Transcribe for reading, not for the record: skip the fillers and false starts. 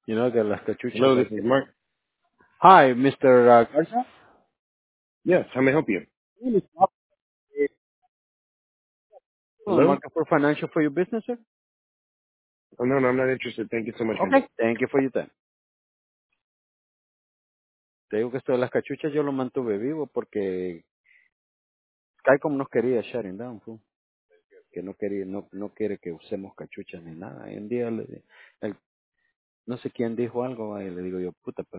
You know, que las cachuchas Hello, this like is this. Mark. Hi, Mr. Garza. Yes, how may I help you? Hello? Market for financial for your business, sir. Oh, no, I'm not interested. Thank you so much, man. Okay. Thank you for your time. Te digo que esto de las cachuchas yo lo mantuve vivo porque Skycom nos quería shutting down, fool. Que no quería, no quiere que usemos cachuchas ni nada. Y un día no sé quién dijo algo, y le digo yo, puta,